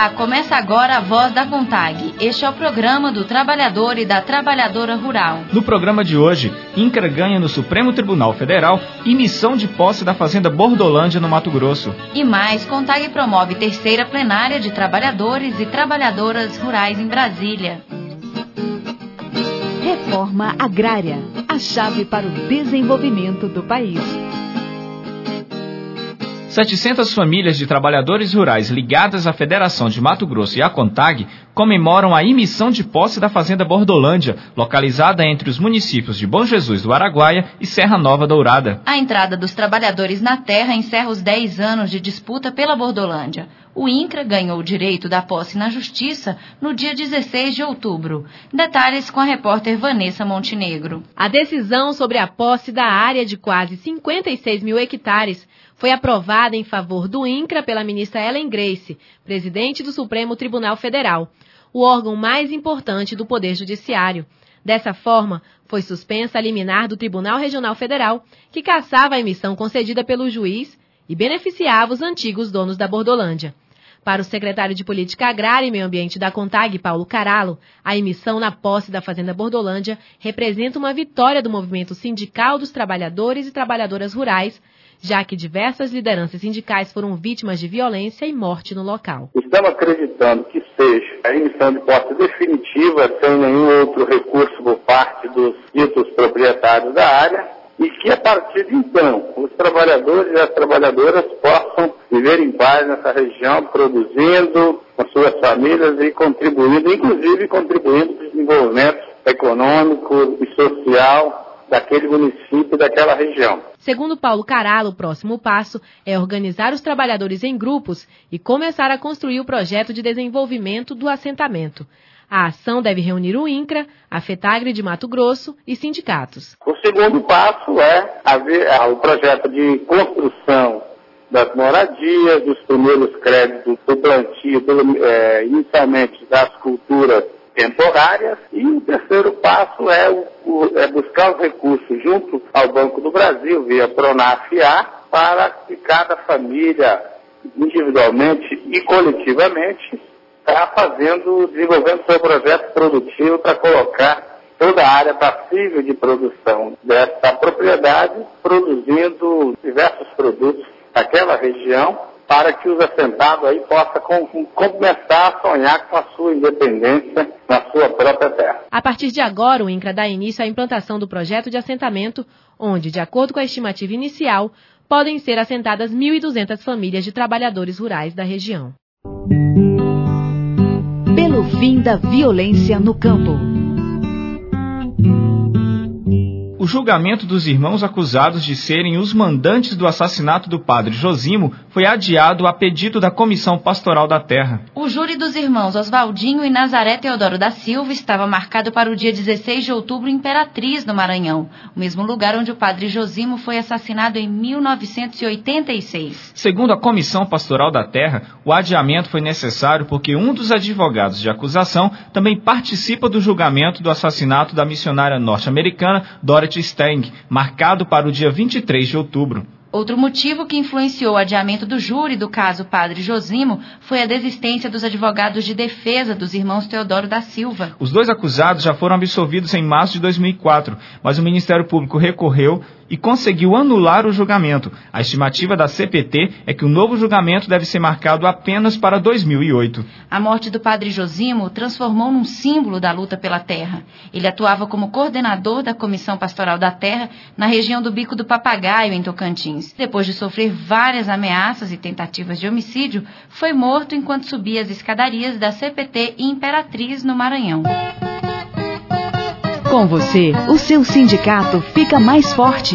Olá, começa agora a Voz da CONTAG. Este é o programa do trabalhador e da trabalhadora rural. No programa de hoje, INCRA ganha no Supremo Tribunal Federal emissão de posse da Fazenda Bordolândia, no Mato Grosso. E mais, CONTAG promove terceira plenária de trabalhadores e trabalhadoras rurais em Brasília. Reforma agrária, a chave para o desenvolvimento do país. 700 famílias de trabalhadores rurais ligadas à Federação de Mato Grosso e à CONTAG comemoram a emissão de posse da Fazenda Bordolândia, localizada entre os municípios de Bom Jesus do Araguaia e Serra Nova Dourada. A entrada dos trabalhadores na terra encerra os 10 anos de disputa pela Bordolândia. O INCRA ganhou o direito da posse na Justiça no dia 16 de outubro. Detalhes com a repórter Vanessa Montenegro. A decisão sobre a posse da área de quase 56 mil hectares foi aprovada em favor do INCRA pela ministra Ellen Grace, presidente do Supremo Tribunal Federal, o órgão mais importante do Poder Judiciário. Dessa forma, foi suspensa a liminar do Tribunal Regional Federal, que cassava a emissão concedida pelo juiz e beneficiava os antigos donos da Bordolândia. Para o secretário de Política Agrária e Meio Ambiente da CONTAG, Paulo Caralo, a emissão na posse da Fazenda Bordolândia representa uma vitória do movimento sindical dos trabalhadores e trabalhadoras rurais, já que diversas lideranças sindicais foram vítimas de violência e morte no local. Estamos acreditando que seja a emissão de posse definitiva, sem nenhum outro recurso por parte dos ditos proprietários da área, e que a partir de então, os trabalhadores e as trabalhadoras possam viver em paz nessa região, produzindo com suas famílias e contribuindo, inclusive contribuindo para o desenvolvimento econômico e social daquele município, daquela região. Segundo Paulo Caralo, o próximo passo é organizar os trabalhadores em grupos e começar a construir o projeto de desenvolvimento do assentamento. A ação deve reunir o INCRA, a FETAGRE de Mato Grosso e sindicatos. O segundo passo é o projeto de construção das moradias, dos primeiros créditos do plantio, inicialmente das culturas temporárias, e o terceiro passo é buscar os recursos junto ao Banco do Brasil, via Pronaf-A, para que cada família, individualmente e coletivamente, está desenvolvendo seu projeto produtivo para colocar toda a área passível de produção dessa propriedade, produzindo diversos produtos daquela região, para que os assentados aí possam começar a sonhar com a sua independência na sua própria terra. A partir de agora, o INCRA dá início à implantação do projeto de assentamento, onde, de acordo com a estimativa inicial, podem ser assentadas 1.200 famílias de trabalhadores rurais da região. Pelo fim da violência no campo. O julgamento dos irmãos acusados de serem os mandantes do assassinato do padre Josimo foi adiado a pedido da Comissão Pastoral da Terra. O júri dos irmãos Oswaldinho e Nazaré Teodoro da Silva estava marcado para o dia 16 de outubro em Imperatriz, no Maranhão, o mesmo lugar onde o padre Josimo foi assassinado em 1986. Segundo a Comissão Pastoral da Terra, o adiamento foi necessário porque um dos advogados de acusação também participa do julgamento do assassinato da missionária norte-americana Dorothy Stang, marcado para o dia 23 de outubro. Outro motivo que influenciou o adiamento do júri do caso Padre Josimo foi a desistência dos advogados de defesa dos irmãos Teodoro da Silva. Os dois acusados já foram absolvidos em março de 2004, mas o Ministério Público recorreu e conseguiu anular o julgamento. A estimativa da CPT é que o novo julgamento deve ser marcado apenas para 2008. A morte do padre Josimo o transformou num símbolo da luta pela terra. Ele atuava como coordenador da Comissão Pastoral da Terra na região do Bico do Papagaio, em Tocantins. Depois de sofrer várias ameaças e tentativas de homicídio, foi morto enquanto subia as escadarias da CPT em Imperatriz, no Maranhão. Com você, o seu sindicato fica mais forte.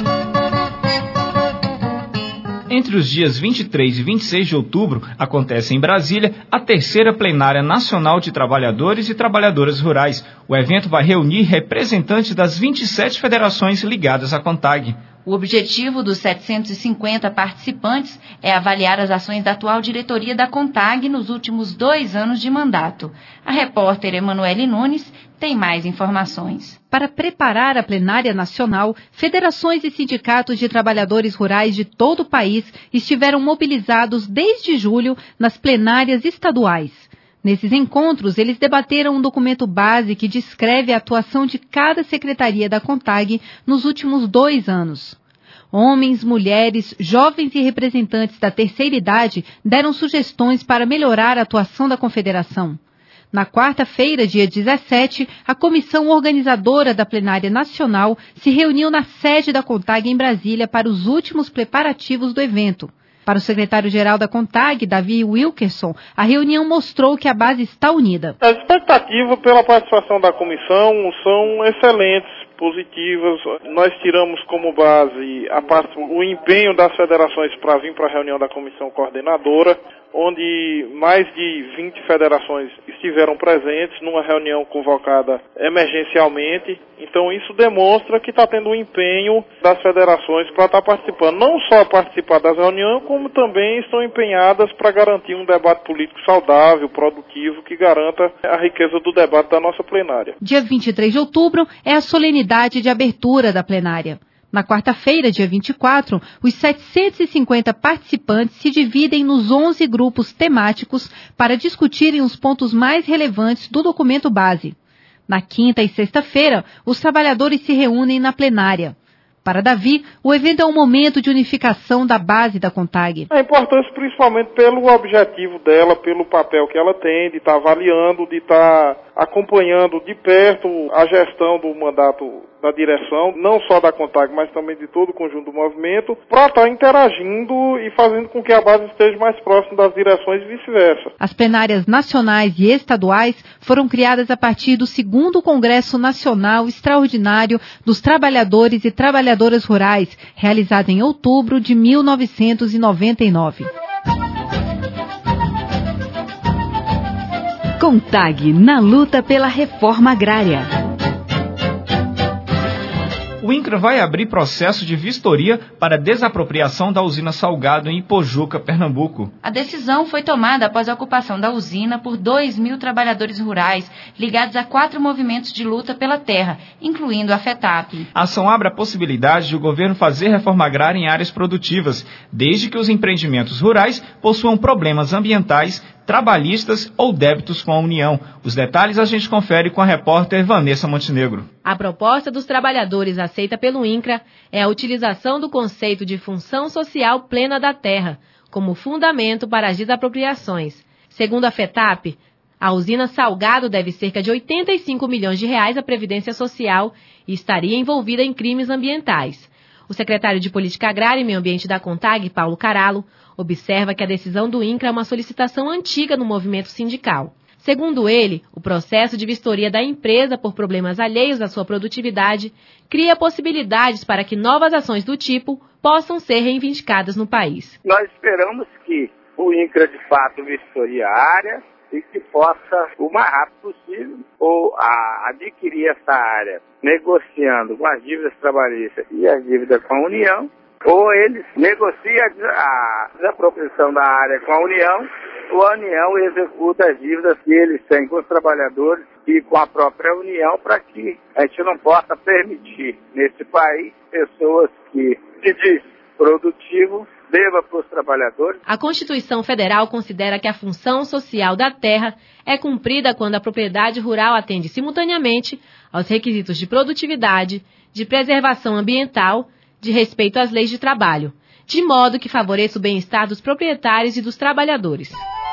Entre os dias 23 e 26 de outubro, acontece em Brasília a terceira plenária nacional de trabalhadores e trabalhadoras rurais. O evento vai reunir representantes das 27 federações ligadas à CONTAG. O objetivo dos 750 participantes é avaliar as ações da atual diretoria da CONTAG nos últimos 2 anos de mandato. A repórter Emanuele Nunes tem mais informações. Para preparar a plenária nacional, federações e sindicatos de trabalhadores rurais de todo o país estiveram mobilizados desde julho nas plenárias estaduais. Nesses encontros, eles debateram um documento base que descreve a atuação de cada secretaria da CONTAG nos últimos 2 anos. Homens, mulheres, jovens e representantes da terceira idade deram sugestões para melhorar a atuação da Confederação. Na quarta-feira, dia 17, a comissão organizadora da plenária nacional se reuniu na sede da CONTAG em Brasília para os últimos preparativos do evento. Para o secretário-geral da CONTAG, Davi Wilkerson, a reunião mostrou que a base está unida. As expectativas pela participação da comissão são excelentes, positivas. Nós tiramos como base o empenho das federações para vir para a reunião da comissão coordenadora, onde mais de 20 federações estiveram presentes numa reunião convocada emergencialmente. Então isso demonstra que está tendo um empenho das federações para estar participando. Não só participar das reuniões, como também estão empenhadas para garantir um debate político saudável, produtivo, que garanta a riqueza do debate da nossa plenária. Dia 23 de outubro é a solenidade de abertura da plenária. Na quarta-feira, dia 24, os 750 participantes se dividem nos 11 grupos temáticos para discutirem os pontos mais relevantes do documento base. Na quinta e sexta-feira, os trabalhadores se reúnem na plenária. Para Davi, o evento é um momento de unificação da base da CONTAG. A importância principalmente pelo objetivo dela, pelo papel que ela tem, de estar avaliando, de estar acompanhando de perto a gestão do mandato da direção, não só da CONTAG, mas também de todo o conjunto do movimento, para estar interagindo e fazendo com que a base esteja mais próxima das direções e vice-versa. As plenárias nacionais e estaduais foram criadas a partir do 2º Congresso Nacional Extraordinário dos Trabalhadores e Trabalhadoras Rurais, realizado em outubro de 1999. CONTAG na luta pela reforma agrária. O INCRA vai abrir processo de vistoria para desapropriação da usina Salgado em Ipojuca, Pernambuco. A decisão foi tomada após a ocupação da usina por 2.000 trabalhadores rurais ligados a 4 movimentos de luta pela terra, incluindo a FETAP. A ação abre a possibilidade de o governo fazer reforma agrária em áreas produtivas, desde que os empreendimentos rurais possuam problemas ambientais, trabalhistas ou débitos com a União. Os detalhes a gente confere com a repórter Vanessa Montenegro. A proposta dos trabalhadores aceita pelo INCRA é a utilização do conceito de função social plena da terra como fundamento para as desapropriações. Segundo a FETAP, a usina Salgado deve cerca de 85 milhões de reais à Previdência Social e estaria envolvida em crimes ambientais. O secretário de Política Agrária e Meio Ambiente da CONTAG, Paulo Caralo, observa que a decisão do INCRA é uma solicitação antiga no movimento sindical. Segundo ele, o processo de vistoria da empresa por problemas alheios à sua produtividade cria possibilidades para que novas ações do tipo possam ser reivindicadas no país. Nós esperamos que o INCRA, de fato, vistorie a área e que possa, o mais rápido possível, ou adquirir essa área negociando com as dívidas trabalhistas e as dívidas com a União, ou eles negociam a desapropriação da área com a União, ou a União executa as dívidas que eles têm com os trabalhadores e com a própria União, para que a gente não possa permitir nesse país pessoas que se diz produtivo deva para os trabalhadores. A Constituição Federal considera que a função social da terra é cumprida quando a propriedade rural atende simultaneamente aos requisitos de produtividade, de preservação ambiental, de respeito às leis de trabalho, de modo que favoreça o bem-estar dos proprietários e dos trabalhadores.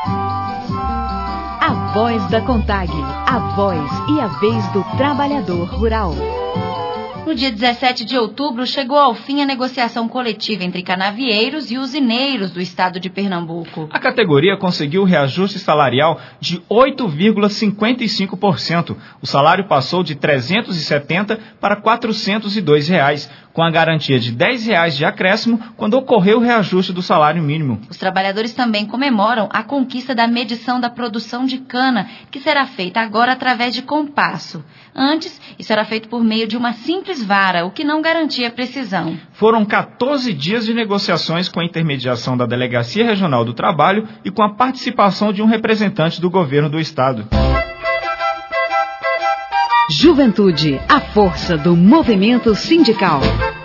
A voz da CONTAG, a voz e a vez do trabalhador rural. No dia 17 de outubro, chegou ao fim a negociação coletiva entre canavieiros e usineiros do estado de Pernambuco. A categoria conseguiu o reajuste salarial de 8,55%. O salário passou de R$ 370 para R$ 402, com a garantia de R$ 10 de acréscimo quando ocorreu o reajuste do salário mínimo. Os trabalhadores também comemoram a conquista da medição da produção de cana, que será feita agora através de compasso. Antes, isso era feito por meio de uma simples vara, o que não garantia precisão. Foram 14 dias de negociações com a intermediação da Delegacia Regional do Trabalho e com a participação de um representante do governo do estado. Juventude, a força do movimento sindical.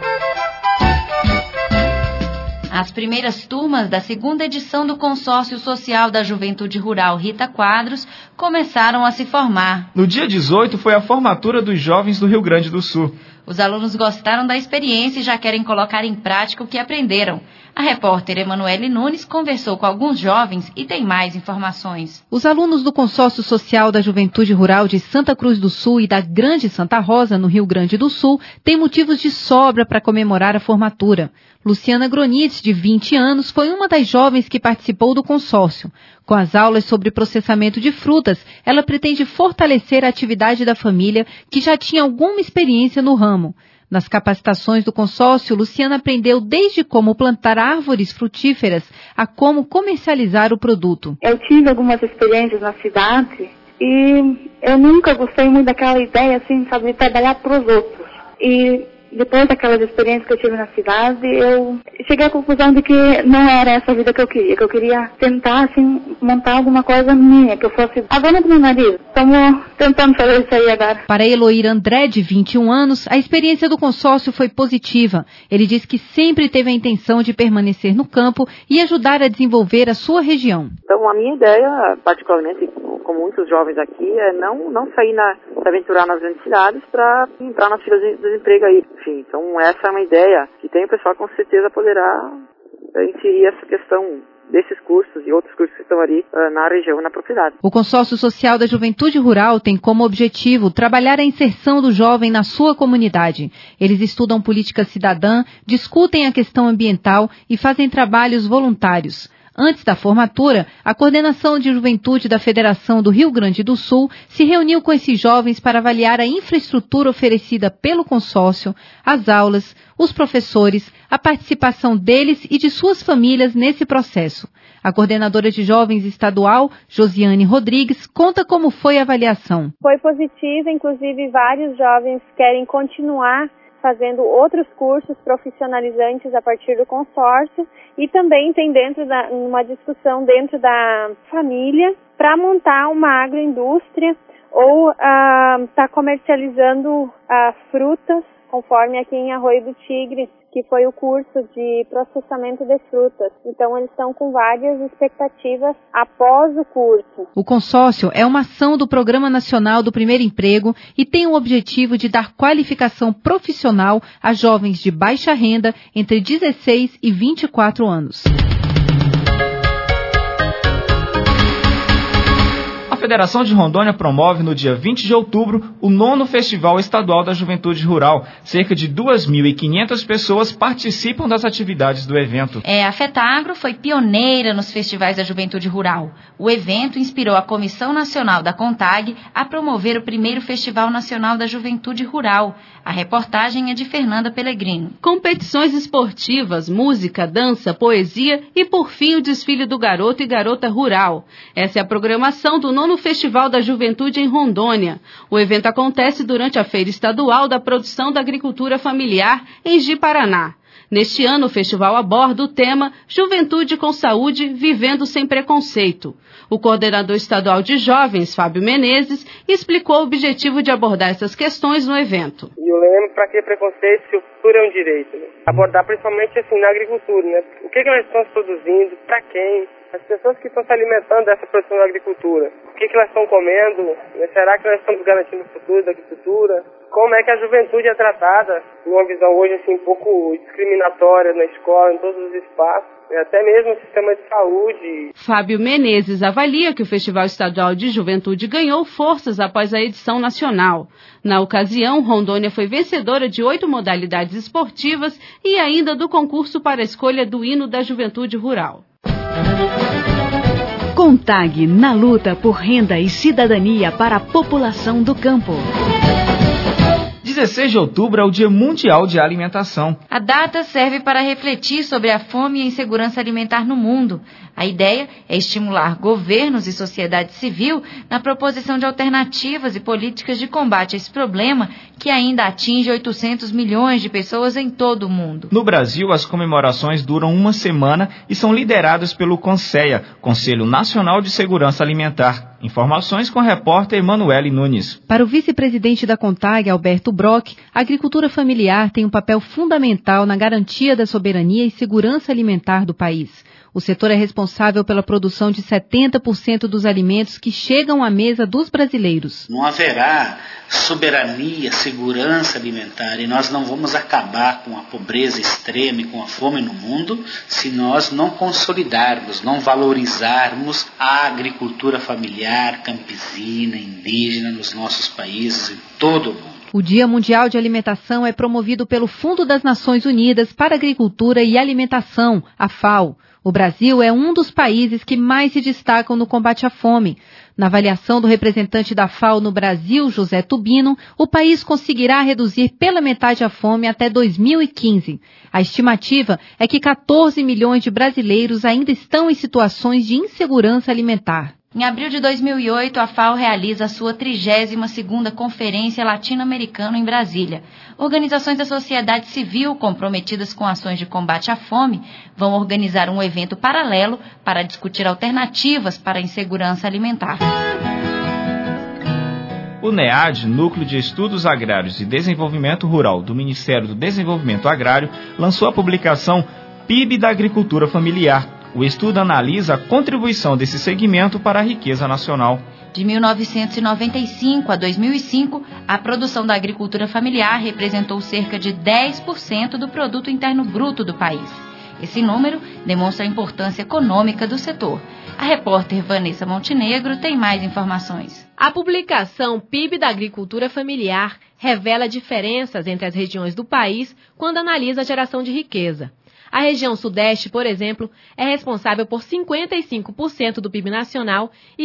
As primeiras turmas da segunda edição do Consórcio Social da Juventude Rural Rita Quadros começaram a se formar. No dia 18 foi a formatura dos jovens do Rio Grande do Sul. Os alunos gostaram da experiência e já querem colocar em prática o que aprenderam. A repórter Emanuele Nunes conversou com alguns jovens e tem mais informações. Os alunos do Consórcio Social da Juventude Rural de Santa Cruz do Sul e da Grande Santa Rosa, no Rio Grande do Sul, têm motivos de sobra para comemorar a formatura. Luciana Gronitz, de 20 anos, foi uma das jovens que participou do consórcio. Com as aulas sobre processamento de frutas, ela pretende fortalecer a atividade da família, que já tinha alguma experiência no ramo. Nas capacitações do consórcio, Luciana aprendeu desde como plantar árvores frutíferas a como comercializar o produto. Eu tive algumas experiências na cidade e eu nunca gostei muito daquela ideia, assim, sabe, de trabalhar para os outros. E depois daquelas experiências que eu tive na cidade, eu cheguei à conclusão de que não era essa a vida que eu queria tentar, assim, montar alguma coisa minha, que eu fosse a dona do meu nariz. Estamos tentando fazer isso aí agora. Para Eloir André, de 21 anos, a experiência do consórcio foi positiva. Ele diz que sempre teve a intenção de permanecer no campo e ajudar a desenvolver a sua região. Então, a minha ideia, particularmente, como muitos jovens aqui, é não sair se aventurar nas grandes cidades para entrar nas filas de desemprego aí. Enfim, então essa é uma ideia que tem o pessoal com certeza poderá inserir essa questão desses cursos e outros cursos que estão ali na região, na propriedade. O Consórcio Social da Juventude Rural tem como objetivo trabalhar a inserção do jovem na sua comunidade. Eles estudam política cidadã, discutem a questão ambiental e fazem trabalhos voluntários. Antes da formatura, a Coordenação de Juventude da Federação do Rio Grande do Sul se reuniu com esses jovens para avaliar a infraestrutura oferecida pelo consórcio, as aulas, os professores, a participação deles e de suas famílias nesse processo. A coordenadora de jovens estadual, Josiane Rodrigues, conta como foi a avaliação. Foi positiva, inclusive vários jovens querem continuar fazendo outros cursos profissionalizantes a partir do consórcio e também tem uma discussão dentro da família para montar uma agroindústria ou tá comercializando frutas, conforme aqui em Arroio do Tigre, que foi o curso de processamento de frutas. Então, eles estão com várias expectativas após o curso. O consórcio é uma ação do Programa Nacional do Primeiro Emprego e tem o objetivo de dar qualificação profissional a jovens de baixa renda entre 16 e 24 anos. A Federação de Rondônia promove no dia 20 de outubro o 9º Festival Estadual da Juventude Rural. Cerca de 2.500 pessoas participam das atividades do evento. A FETAGRO foi pioneira nos festivais da juventude rural. O evento inspirou a Comissão Nacional da CONTAG a promover o primeiro Festival Nacional da Juventude Rural. A reportagem é de Fernanda Pellegrino. Competições esportivas, música, dança, poesia e, por fim, o desfile do garoto e garota rural. Essa é a programação do 9º Festival da Juventude em Rondônia. O evento acontece durante a Feira Estadual da Produção da Agricultura Familiar em Ji-Paraná. Neste ano, o festival aborda o tema Juventude com Saúde, Vivendo Sem Preconceito. O coordenador estadual de jovens, Fábio Menezes, explicou o objetivo de abordar essas questões no evento. E eu lembro para que preconceito se o futuro é um direito, né? Abordar principalmente assim na agricultura, né? O que nós estamos produzindo, para quem? As pessoas que estão se alimentando dessa produção da agricultura, o que elas estão comendo? Será que nós estamos garantindo o futuro da agricultura? Como é que a juventude é tratada, numa visão hoje assim um pouco discriminatória na escola, em todos os espaços, até mesmo no sistema de saúde. Fábio Menezes avalia que o Festival Estadual de Juventude ganhou forças após a edição nacional. Na ocasião, Rondônia foi vencedora de 8 modalidades esportivas e ainda do concurso para a escolha do hino da juventude rural. CONTAG na luta por renda e cidadania para a população do campo. 16 de outubro é o Dia Mundial de Alimentação. A data serve para refletir sobre a fome e a insegurança alimentar no mundo. A ideia é estimular governos e sociedade civil na proposição de alternativas e políticas de combate a esse problema que ainda atinge 800 milhões de pessoas em todo o mundo. No Brasil, as comemorações duram uma semana e são lideradas pelo CONSEA, Conselho Nacional de Segurança Alimentar. Informações com a repórter Emanuele Nunes. Para o vice-presidente da CONTAG, Alberto Brock, a agricultura familiar tem um papel fundamental na garantia da soberania e segurança alimentar do país. O setor é responsável pela produção de 70% dos alimentos que chegam à mesa dos brasileiros. Não haverá soberania, segurança alimentar, e nós não vamos acabar com a pobreza extrema e com a fome no mundo se nós não consolidarmos, não valorizarmos a agricultura familiar, campesina, indígena nos nossos países, em todo o mundo. O Dia Mundial de Alimentação é promovido pelo Fundo das Nações Unidas para Agricultura e Alimentação, a FAO. O Brasil é um dos países que mais se destacam no combate à fome. Na avaliação do representante da FAO no Brasil, José Tubino, o país conseguirá reduzir pela metade a fome até 2015. A estimativa é que 14 milhões de brasileiros ainda estão em situações de insegurança alimentar. Em abril de 2008, a FAO realiza a sua 32ª Conferência Latino-Americana em Brasília. Organizações da sociedade civil comprometidas com ações de combate à fome vão organizar um evento paralelo para discutir alternativas para a insegurança alimentar. O NEAD, Núcleo de Estudos Agrários e Desenvolvimento Rural do Ministério do Desenvolvimento Agrário, lançou a publicação PIB da Agricultura Familiar. O estudo analisa a contribuição desse segmento para a riqueza nacional. De 1995 a 2005, a produção da agricultura familiar representou cerca de 10% do produto interno bruto do país. Esse número demonstra a importância econômica do setor. A repórter Vanessa Montenegro tem mais informações. A publicação PIB da Agricultura Familiar revela diferenças entre as regiões do país quando analisa a geração de riqueza. A região Sudeste, por exemplo, é responsável por 55% do PIB nacional e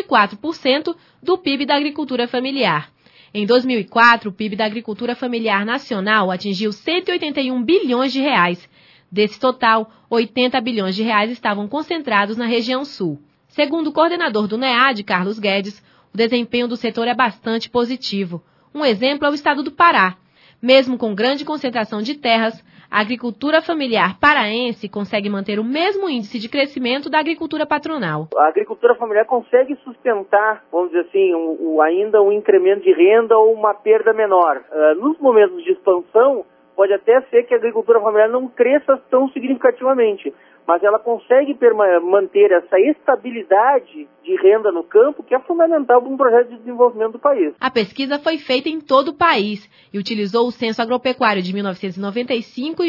24% do PIB da agricultura familiar. Em 2004, o PIB da agricultura familiar nacional atingiu 181 bilhões de reais. Desse total, 80 bilhões de reais estavam concentrados na região Sul. Segundo o coordenador do NEAD, Carlos Guedes, o desempenho do setor é bastante positivo. Um exemplo é o estado do Pará. Mesmo com grande concentração de terras, a agricultura familiar paraense consegue manter o mesmo índice de crescimento da agricultura patronal. A agricultura familiar consegue sustentar, vamos dizer assim, ainda um incremento de renda ou uma perda menor. Nos momentos de expansão, pode até ser que a agricultura familiar não cresça tão significativamente, mas ela consegue manter essa estabilidade de renda no campo, que é fundamental para um projeto de desenvolvimento do país. A pesquisa foi feita em todo o país e utilizou o Censo Agropecuário de 1995 e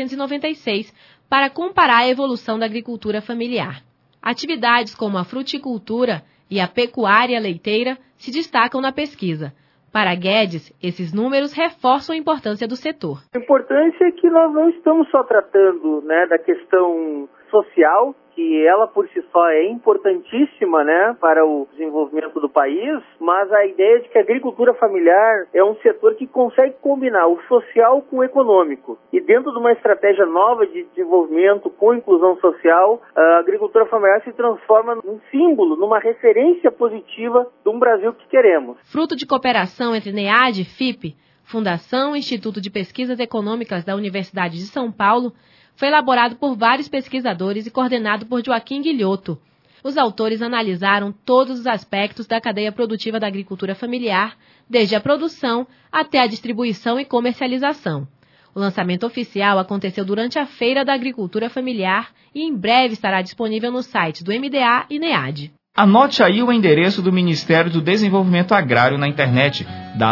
1996 para comparar a evolução da agricultura familiar. Atividades como a fruticultura e a pecuária leiteira se destacam na pesquisa. Para Guedes, esses números reforçam a importância do setor. A importância é que nós não estamos só tratando, da questão social, que ela por si só é importantíssima, para o desenvolvimento do país, mas a ideia de que a agricultura familiar é um setor que consegue combinar o social com o econômico. E dentro de uma estratégia nova de desenvolvimento com inclusão social, a agricultura familiar se transforma num símbolo, numa referência positiva de um Brasil que queremos. Fruto de cooperação entre NEAD e FIP, Fundação e Instituto de Pesquisas Econômicas da Universidade de São Paulo, foi elaborado por vários pesquisadores e coordenado por Joaquim Guilhoto. Os autores analisaram todos os aspectos da cadeia produtiva da agricultura familiar, desde a produção até a distribuição e comercialização. O lançamento oficial aconteceu durante a Feira da Agricultura Familiar e em breve estará disponível no site do MDA e NEAD. Anote aí o endereço do Ministério do Desenvolvimento Agrário na internet,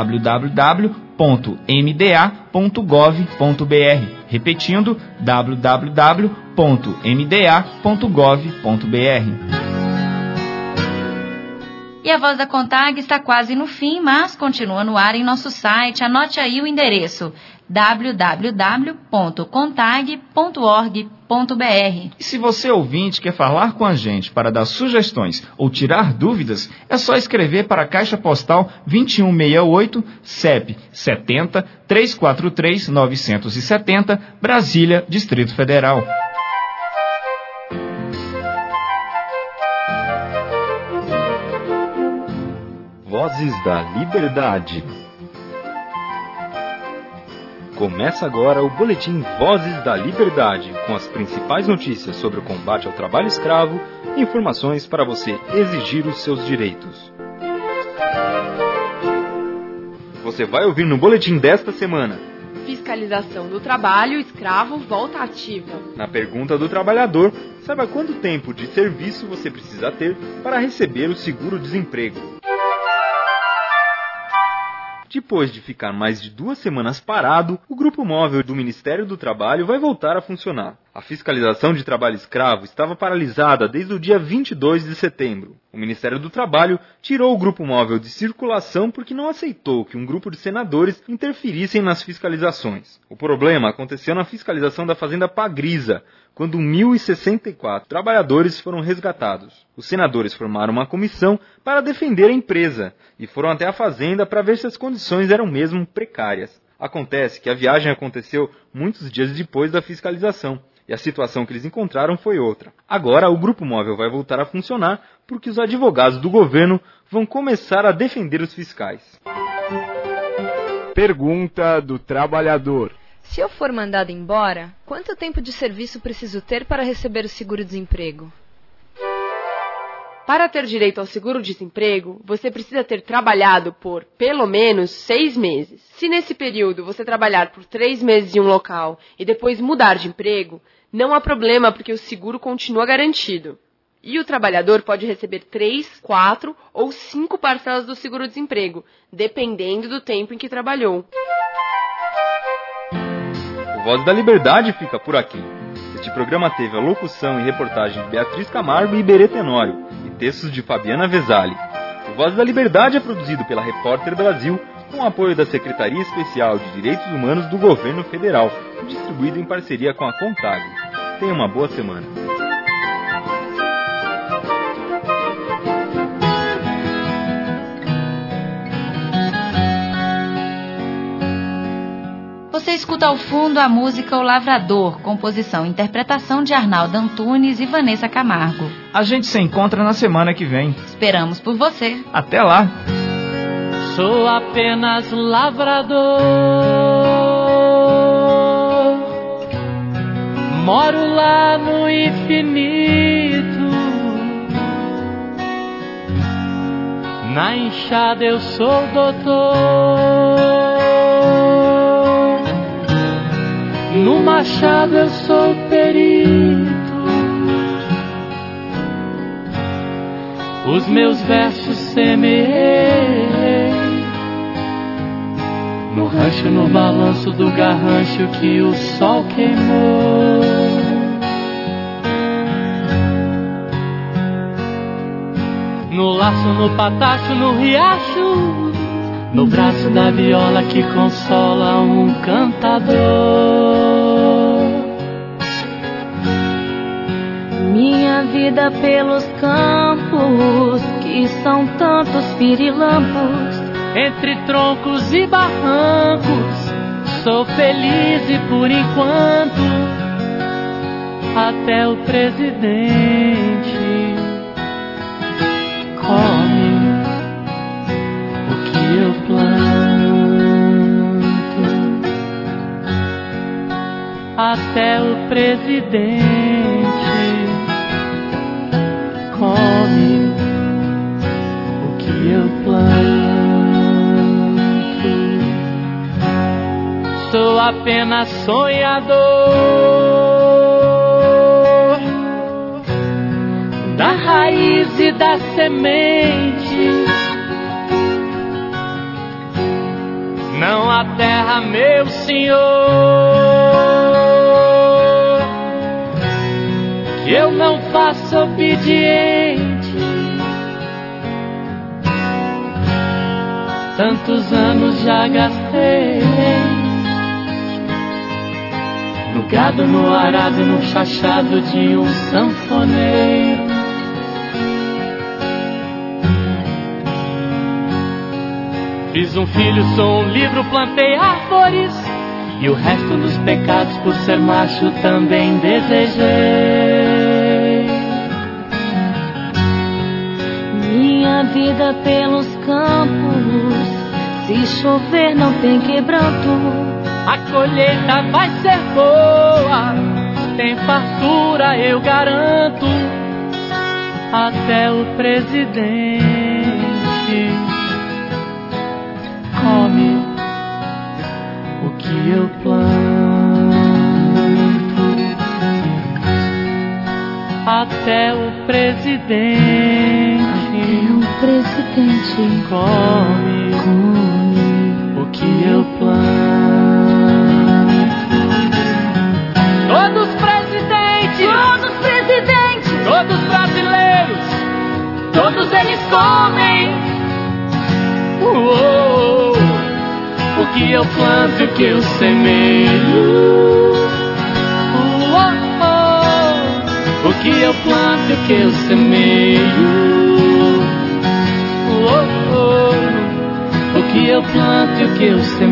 www.mda.gov.br. Repetindo, www.mda.gov.br. E a Voz da CONTAG está quase no fim, mas continua no ar em nosso site. Anote aí o endereço www.contag.org.br. E se você ouvinte quer falar com a gente para dar sugestões ou tirar dúvidas, é só escrever para a Caixa Postal 2168, CEP 70 343 970, Brasília, Distrito Federal. Vozes da Liberdade. Começa agora o Boletim Vozes da Liberdade, com as principais notícias sobre o combate ao trabalho escravo e informações para você exigir os seus direitos. Você vai ouvir no boletim desta semana: fiscalização do trabalho escravo volta ativa. Na pergunta do trabalhador, saiba quanto tempo de serviço você precisa ter para receber o seguro-desemprego. Depois de ficar mais de 2 semanas parado, o Grupo Móvel do Ministério do Trabalho vai voltar a funcionar. A fiscalização de trabalho escravo estava paralisada desde o dia 22 de setembro. O Ministério do Trabalho tirou o Grupo Móvel de circulação porque não aceitou que um grupo de senadores interferissem nas fiscalizações. O problema aconteceu na fiscalização da Fazenda Pagrisa, quando 1.064 trabalhadores foram resgatados. Os senadores formaram uma comissão para defender a empresa e foram até a fazenda para ver se as condições eram mesmo precárias. Acontece que a viagem aconteceu muitos dias depois da fiscalização e a situação que eles encontraram foi outra. Agora o Grupo Móvel vai voltar a funcionar porque os advogados do governo vão começar a defender os fiscais. Pergunta do trabalhador. Se eu for mandado embora, quanto tempo de serviço preciso ter para receber o seguro-desemprego? Para ter direito ao seguro-desemprego, você precisa ter trabalhado por, pelo menos, 6 meses. Se nesse período você trabalhar por 3 meses em um local e depois mudar de emprego, não há problema porque o seguro continua garantido. E o trabalhador pode receber 3, 4 ou 5 parcelas do seguro-desemprego, dependendo do tempo em que trabalhou. O Voz da Liberdade fica por aqui. Este programa teve a locução e reportagem de Beatriz Camargo e Iberê Tenório e textos de Fabiana Vesali. O Voz da Liberdade é produzido pela Repórter Brasil com o apoio da Secretaria Especial de Direitos Humanos do Governo Federal e distribuído em parceria com a CONTAG. Tenha uma boa semana. Você escuta ao fundo a música O Lavrador, composição e interpretação de Arnaldo Antunes e Vanessa Camargo. A gente se encontra na semana que vem. Esperamos por você. Até lá! Sou apenas lavrador, moro lá no infinito, na enxada eu sou doutor. No machado eu sou perito, os meus versos semeei no rancho, no balanço do garrancho que o sol queimou. No laço, no patacho, no riacho, no braço da viola que consola um cantador. Minha vida pelos campos, que são tantos pirilampos, entre troncos e barrancos, sou feliz e por enquanto até o presidente come o que eu planto. Até o presidente come o que eu planto. Sou apenas sonhador da raiz e da semente. Não há terra, meu senhor, que eu não faça obediente. Tantos anos já gastei no gado, no arado, no chachado de um sanfoneiro. Fiz um filho, sou um livro, plantei árvores, e o resto dos pecados por ser macho também desejei. Minha vida pelos campos, se chover não tem quebranto, a colheita vai ser boa. Tem fartura, eu garanto. Até o presidente come o que eu planto. Até o presidente come o que eu planto. Todos presidentes, todos brasileiros, todos eles comem o que eu planto, o que eu semeio. O que eu planto, o que eu semeio. O que eu planto, o que eu semeio.